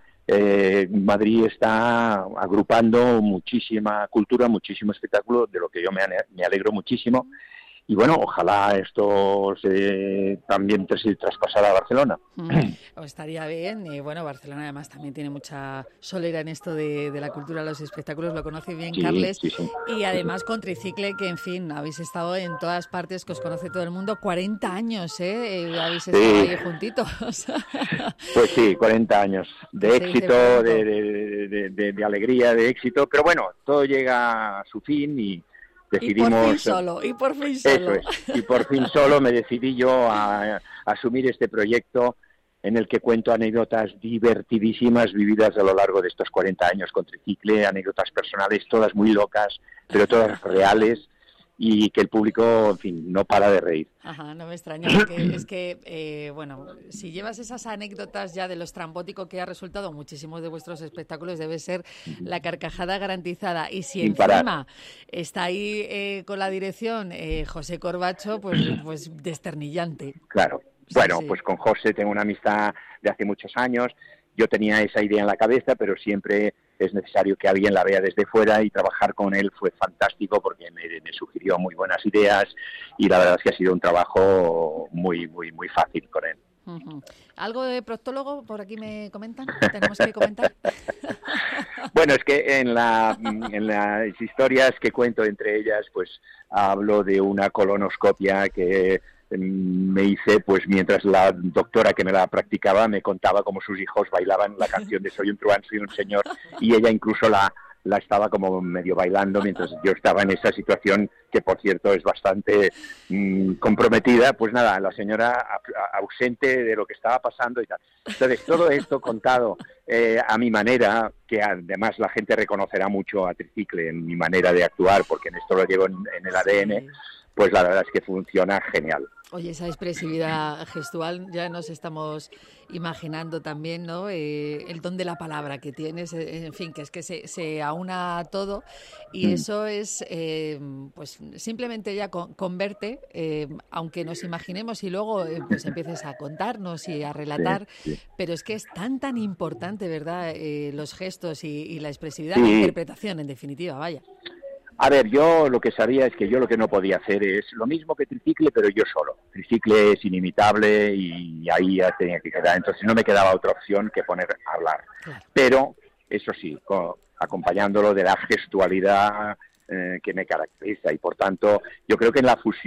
Madrid está agrupando muchísima cultura, muchísimo espectáculo, de lo que yo me alegro muchísimo. Y bueno, ojalá esto también se traspasara a Barcelona. Estaría bien. Y bueno, Barcelona además también tiene mucha solera en esto de la cultura, los espectáculos, lo conoce bien Carles. Sí. Y además con Tricicle, que en fin, habéis estado en todas partes, que os conoce todo el mundo. 40 años, habéis estado ahí juntitos. Pues sí, 40 años de éxito, de alegría, de éxito. Pero bueno, todo llega a su fin y decidimos... Y por fin solo. Eso es. Y por fin solo me decidí yo a asumir este proyecto en el que cuento anécdotas divertidísimas vividas a lo largo de estos 40 años con Tricicle, anécdotas personales, todas muy locas, pero todas reales, y que el público, en fin, no para de reír. Ajá, no me extraña, porque es que, bueno, si llevas esas anécdotas ya de lo estrambótico que ha resultado muchísimos de vuestros espectáculos, debe ser la carcajada garantizada. Y si encima está ahí con la dirección José Corbacho, pues desternillante. Claro. Bueno, pues con José tengo una amistad de hace muchos años. Yo tenía esa idea en la cabeza, pero siempre es necesario que alguien la vea desde fuera, y trabajar con él fue fantástico porque me sugirió muy buenas ideas, y la verdad es que ha sido un trabajo muy fácil con él. ¿Algo de proctólogo por aquí me comentan? ¿Tenemos que comentar? Bueno, es que en las historias que cuento, entre ellas, pues hablo de una colonoscopia que me hice pues mientras la doctora que me la practicaba me contaba cómo sus hijos bailaban la canción de Soy un truán, soy un señor, y ella incluso la estaba como medio bailando mientras yo estaba en esa situación, que por cierto es bastante comprometida. Pues nada, la señora ausente de lo que estaba pasando y tal. Entonces, todo esto contado a mi manera, que además la gente reconocerá mucho a Tricicle en mi manera de actuar, porque en esto lo llevo en el ADN, pues la verdad es que funciona genial. Oye, esa expresividad gestual ya nos estamos imaginando también, ¿no? El don de la palabra que tienes, en fin, que es que se aúna todo, y eso es, pues simplemente ya con verte, aunque nos imaginemos y luego pues empieces a contarnos y a relatar, pero es que es tan importante, ¿verdad? Los gestos y la expresividad, la interpretación, en definitiva, vaya. A ver, yo lo que sabía es que yo lo que no podía hacer es lo mismo que Tricicle, pero yo solo. Tricicle es inimitable y ahí ya tenía que quedar. Entonces no me quedaba otra opción que poner a hablar. Claro. Pero, eso sí, acompañándolo de la gestualidad que me caracteriza. Y por tanto, yo creo que en la fusión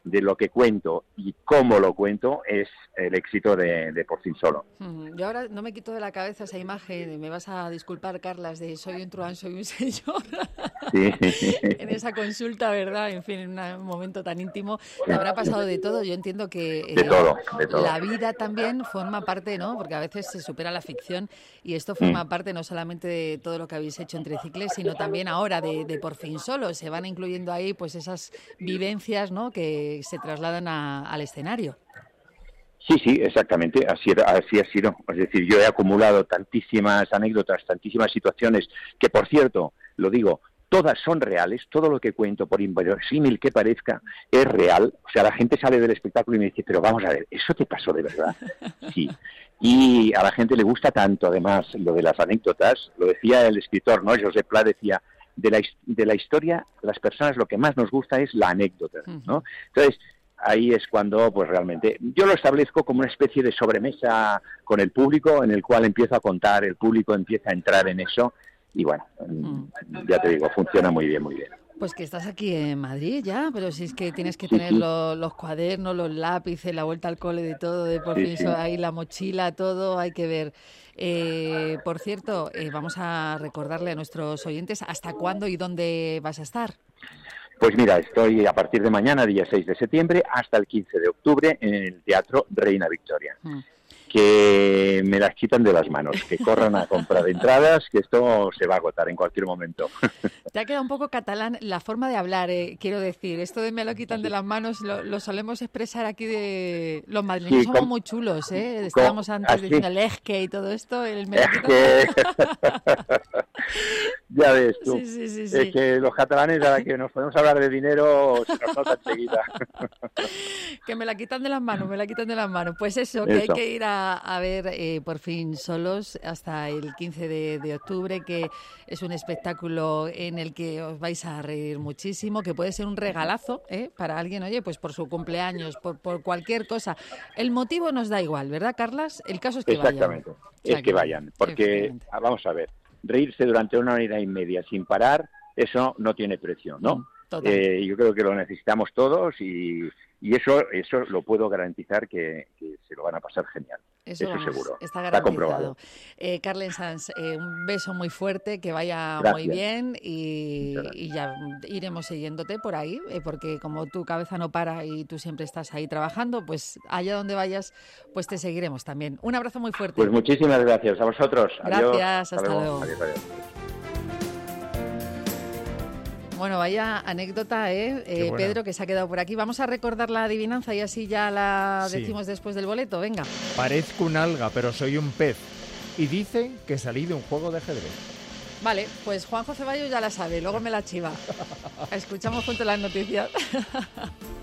de lo que cuento y cómo lo cuento es el éxito de Por fin solo. Yo ahora no me quito de la cabeza esa imagen, me vas a disculpar, Carlas, de soy un truán, soy un señor. Sí. En esa consulta, ¿verdad? En fin, en un momento tan íntimo, te habrá pasado de todo. Yo entiendo que de todo. La vida también forma parte, ¿no? Porque a veces se supera la ficción y esto forma parte no solamente de todo lo que habéis hecho en Tricicles, sino también ahora de Por fin solo. Se van incluyendo ahí pues esas vivencias, ¿no?, que se trasladan al escenario. Sí, exactamente, así ha sido. Es decir, yo he acumulado tantísimas anécdotas, tantísimas situaciones, que por cierto, lo digo, todas son reales, todo lo que cuento, por inverosímil que parezca, es real. O sea, la gente sale del espectáculo y me dice, pero vamos a ver, ¿eso te pasó de verdad? Sí. Y a la gente le gusta tanto, además, lo de las anécdotas. Lo decía el escritor, ¿no? Josep Pla decía, de la historia, las personas lo que más nos gusta es la anécdota, ¿no? Entonces, ahí es cuando, pues realmente, yo lo establezco como una especie de sobremesa con el público, en el cual empiezo a contar, el público empieza a entrar en eso, y bueno, ya te digo, funciona muy bien, muy bien. Pues que estás aquí en Madrid ya, pero si es que tienes que tener los cuadernos, los lápices, la vuelta al cole de todo, de por fin ahí la mochila, todo, hay que ver. Por cierto, vamos a recordarle a nuestros oyentes hasta cuándo y dónde vas a estar. Pues mira, estoy a partir de mañana, día 6 de septiembre, hasta el 15 de octubre en el Teatro Reina Victoria. Que me las quitan de las manos, que corran a comprar entradas, que esto se va a agotar en cualquier momento. Te ha quedado un poco catalán la forma de hablar, quiero decir. Esto de me lo quitan de las manos lo solemos expresar aquí de... Los madrileños somos muy chulos, ¿eh? Estábamos antes diciendo el esque y todo esto. El me lo quitan... Ya ves tú. Sí. Es que los catalanes, a la que nos podemos hablar de dinero, se nos nota enseguida. Que me la quitan de las manos, Pues eso, que hay que ir a ver Por fin solos hasta el 15 de octubre, que es un espectáculo en el que os vais a reír muchísimo, que puede ser un regalazo para alguien, oye, pues por su cumpleaños, por cualquier cosa. El motivo nos da igual, ¿verdad, Carlas? El caso es que vayan. Exactamente, es que vayan, porque, vamos a ver, reírse durante 1 hora y media sin parar, eso no tiene precio, ¿no? Yo creo que lo necesitamos todos y eso lo puedo garantizar que se lo van a pasar genial. Eso seguro. Está garantizado. Carlen Sanz, un beso muy fuerte, que vaya muy bien y ya iremos siguiéndote por ahí, porque como tu cabeza no para y tú siempre estás ahí trabajando, pues allá donde vayas, pues te seguiremos también. Un abrazo muy fuerte. Pues muchísimas gracias a vosotros. Gracias, adiós. Hasta luego. Adiós. Bueno, vaya anécdota, Pedro, que se ha quedado por aquí. Vamos a recordar la adivinanza y así ya la decimos después del boleto. Venga. Parezco un alga, pero soy un pez. Y dicen que salí de un juego de ajedrez. Vale, pues Juanjo Ceballos ya la sabe, luego me la chiva. Escuchamos juntos las noticias.